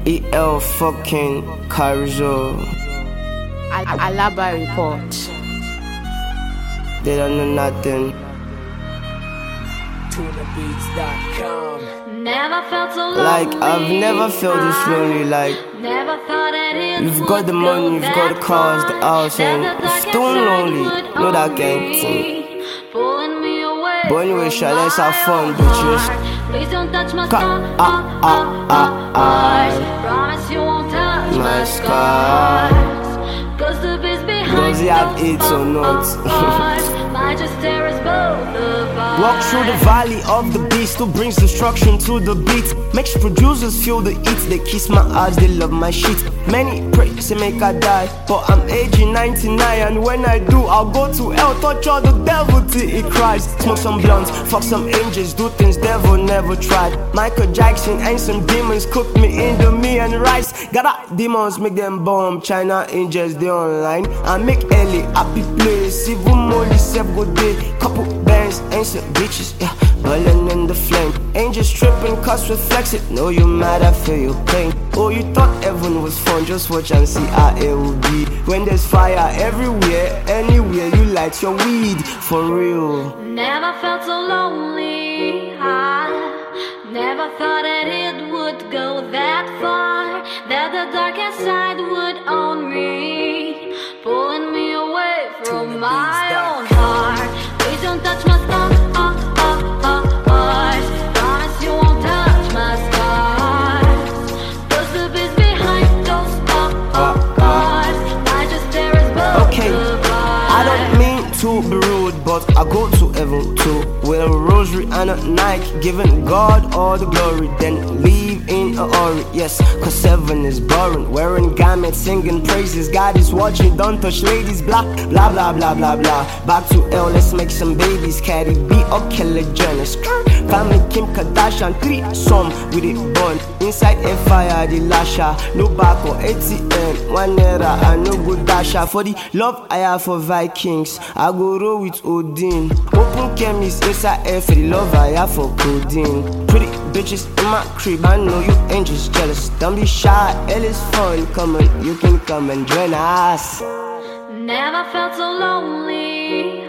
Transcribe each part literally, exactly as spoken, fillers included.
E L fucking Carizo. Al- Alaba report. They don't know nothing. Tuna Beats dot com. Never felt so lonely. Like I've never felt this lonely. Like Never thought that it you've would got the money, go you've that got the cars, the far. house, That and the you're darkest still side lonely. would Know that own gang me, thing. pulling me away But anyway, from Sha, let's have my fun, own bitches. heart. Please don't touch my Ka- scar. ah, ah, ah, ah. Promise you won't touch My my scar. scars. Cause the beast behind Does he have those AIDS or not? scars might just tear us both apart. Walk through the valley of the beast who brings destruction to the beat. Makes producers feel the heat. They kiss my ass, they love my shit. Many pray, say make I die, but I'm aging ninety-nine. And when I do, I'll go to hell, touch all the devil till he cries. Smoke some blunts, fuck some angels, do things devil never tried. Michael Jackson and some demons cook me in the me and rice. Gotta demons make them bomb. China angels they online. I make L A happy place. Even Molly self go day. Couple bands and some bitches, yeah, burning in the flame. Angels tripping, cause reflex it. Know you mad, I feel your pain. Oh, you thought heaven was fun, just watch and see how it will be. When there's fire everywhere, anywhere you light your weed, for real. Never felt so lonely. I never thought that it would go that far. That the darkest side would own me, pulling me away from my own heart. Please don't touch my scar. Oh, oh, oh, oh. Promise you won't touch my scars. Cause the beast behind those oh, oh, oh. I just tear us both Okay, apart. I don't mean to be rude, but I go to heaven too. With a rosary and a Nike, giving God all the glory, then leave in a hurry. Yes, cause heaven is boring. Wearing garments, singing praises. God is watching, don't touch ladies. Blah, blah, blah, blah, blah, blah. Back to hell, let's make some babies. Cardi B or Kelly Jenner. Family Kim Kardashian, three some with it bun. Inside a fire, the lasher. No back or A T M, one naira and no good dasher. For the love I have for Vikings, I go roll with Odin. Open chemist inside air for the love I have for codeine. Pretty bitches in my crib, I know you ain't just jealous. Don't be shy, hell is fun. Come on, you can come and join us. Never felt so lonely.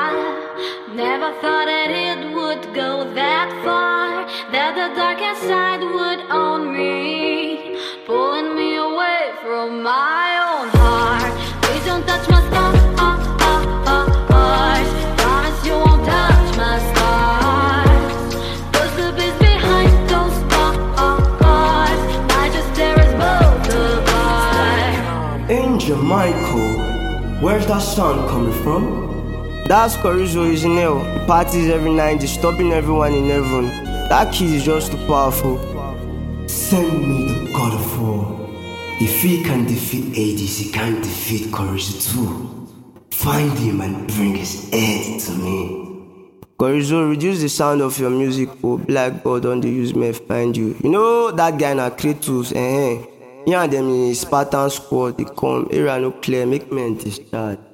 I never thought that it would go that far. That the darkest side would own me, pulling me away from my own heart. Please don't touch my scar. Oh, oh, oh, oh. Promise you won't touch my scars. Cause the beast behind those oh, oh, oh. might just tear us both apart. Angel Michael, where's that sound coming from? That's Carizo is in hell. He parties every night, disturbing everyone in heaven. That kid is just too powerful. Send me the God of War. If he can defeat Hades, he can defeat Carizo too. Find him and bring his head to me. Carizo, reduce the sound of your music, oh black God, don't they use me find you. You know that guy na Kratos, eh? eh. He and them in Spartan squad, they come, area no clear, make men discharge.